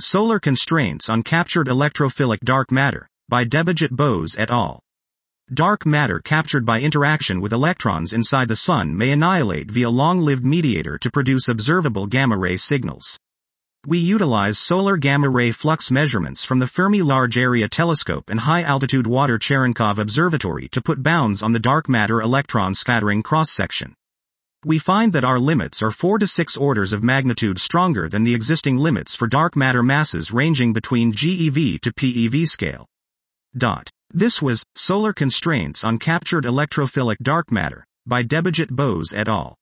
Solar Constraints on Captured Electrophilic Dark Matter, by Debajit Bose et al. Dark matter captured by interaction with electrons inside the Sun may annihilate via long-lived mediator to produce observable gamma-ray signals. We utilize solar gamma-ray flux measurements from the Fermi Large Area Telescope and High-Altitude Water Cherenkov Observatory to put bounds on the dark matter electron scattering cross-section. We find that our limits are 4 to 6 orders of magnitude stronger than the existing limits for dark matter masses ranging between GeV to PeV scale. This was Solar Constraints on Captured Electrophilic Dark Matter, by Debajit Bose et al.